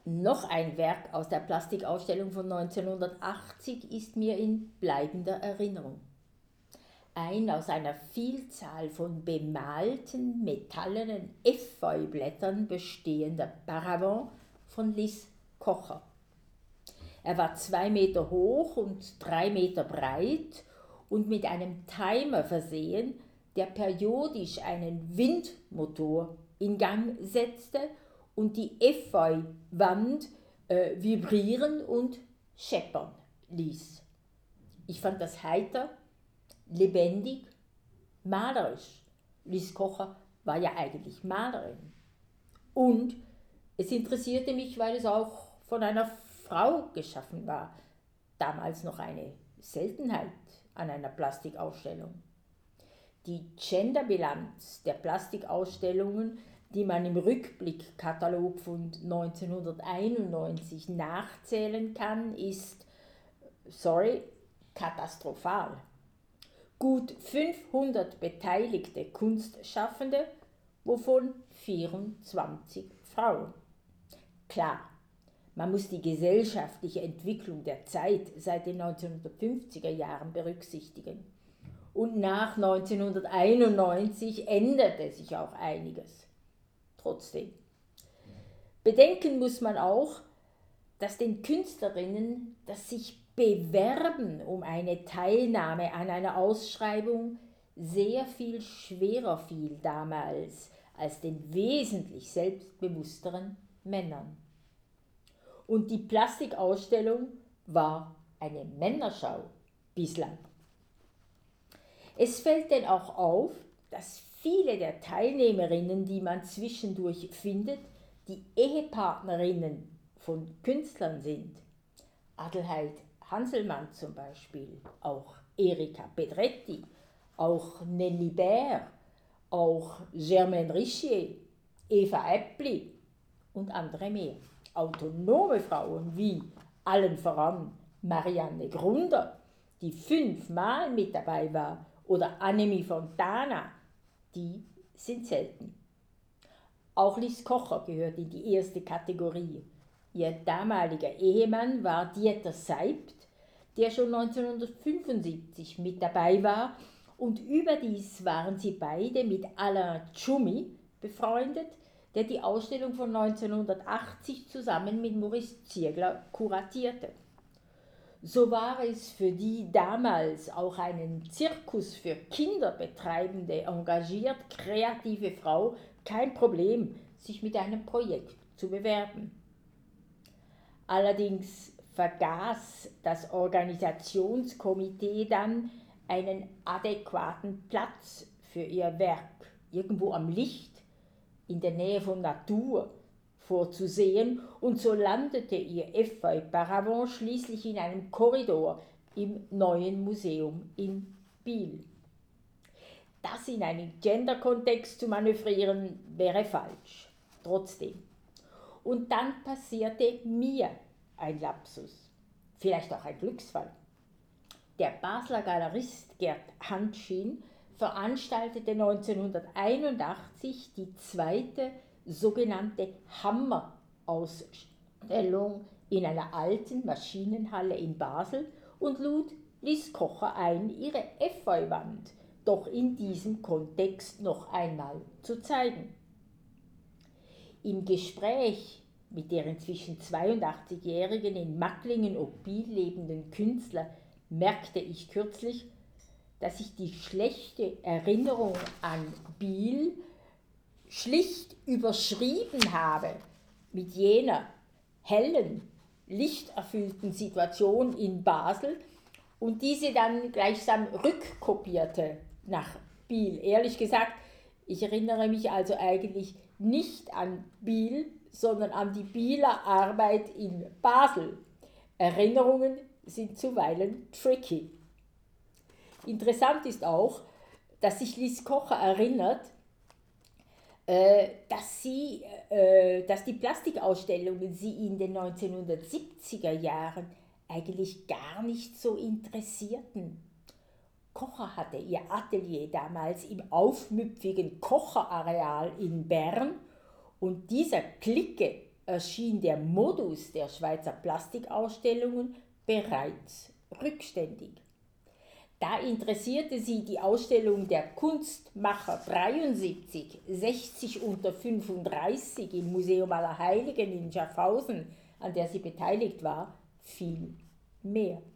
Noch ein Werk aus der Plastikausstellung von 1980 ist mir in bleibender Erinnerung. Ein aus einer Vielzahl von bemalten metallenen Efeublättern bestehender Paravent von Lis Kocher. Er war 2 Meter hoch und 3 Meter breit und mit einem Timer versehen, der periodisch einen Windmotor in Gang setzte und die Efeuwand vibrieren und scheppern ließ. Ich fand das heiter, lebendig, malerisch. Lis Kocher war ja eigentlich Malerin. Und es interessierte mich, weil es auch von einer Frau geschaffen war. Damals noch eine Seltenheit an einer Plastikausstellung. Die Genderbilanz der Plastikausstellungen, die man im Rückblickkatalog von 1991 nachzählen kann, ist, katastrophal. Gut 500 beteiligte Kunstschaffende, wovon 24 Frauen. Klar, man muss die gesellschaftliche Entwicklung der Zeit seit den 1950er Jahren berücksichtigen. Und nach 1991 änderte sich auch einiges. Trotzdem. Bedenken muss man auch, dass den Künstlerinnen das sich bewerben um eine Teilnahme an einer Ausschreibung sehr viel schwerer fiel damals als den wesentlich selbstbewussteren Männern. Und die Plastikausstellung war eine Männerschau bislang. Es fällt denn auch auf, dass viele der Teilnehmerinnen, die man zwischendurch findet, die Ehepartnerinnen von Künstlern sind. Adelheid Hanselmann zum Beispiel, auch Erika Pedretti, auch Nelly Baer, auch Germaine Richier, Eva Äppli und andere mehr. Autonome Frauen wie allen voran Marianne Grunder, die 5-mal mit dabei war, oder Annemie Fontana, die sind selten. Auch Lis Kocher gehört in die erste Kategorie. Ihr damaliger Ehemann war Dieter Seibt, der schon 1975 mit dabei war, und überdies waren sie beide mit Alain Tschumi befreundet, der die Ausstellung von 1980 zusammen mit Maurice Ziegler kuratierte. So war es für die damals auch einen Zirkus für Kinder betreibende, engagiert kreative Frau kein Problem, sich mit einem Projekt zu bewerben. Allerdings vergaß das Organisationskomitee dann einen adäquaten Platz für ihr Werk, irgendwo am Licht, in der Nähe von Natur, vorzusehen, und so landete ihr Efeu-Paravent schließlich in einem Korridor im Neuen Museum in Biel. Das in einen Gender-Kontext zu manövrieren, wäre falsch. Trotzdem. Und dann passierte mir ein Lapsus, vielleicht auch ein Glücksfall. Der Basler Galerist Gerd Hanschin veranstaltete 1981 die zweite sogenannte Hammer-Ausstellung in einer alten Maschinenhalle in Basel und lud Lis Kocher ein, ihre Efeuwand doch in diesem Kontext noch einmal zu zeigen. Im Gespräch mit der inzwischen 82-jährigen in Macklingen ob Biel lebenden Künstler merkte ich kürzlich, dass ich die schlechte Erinnerung an Biel schlicht überschrieben habe mit jener hellen, lichterfüllten Situation in Basel und diese dann gleichsam rückkopierte nach Biel. Ehrlich gesagt, ich erinnere mich also eigentlich nicht an Biel, sondern an die Bieler Arbeit in Basel. Erinnerungen sind zuweilen tricky. Interessant ist auch, dass sich Lis Kocher erinnert, dass die Plastikausstellungen sie in den 1970er Jahren eigentlich gar nicht so interessierten. Kocher hatte ihr Atelier damals im aufmüpfigen Kocherareal in Bern, und dieser Clique erschien der Modus der Schweizer Plastikausstellungen bereits rückständig. Da interessierte sie die Ausstellung der Kunstmacher 73, 60 unter 35 im Museum aller Heiligen in Schaffhausen, an der sie beteiligt war, viel mehr.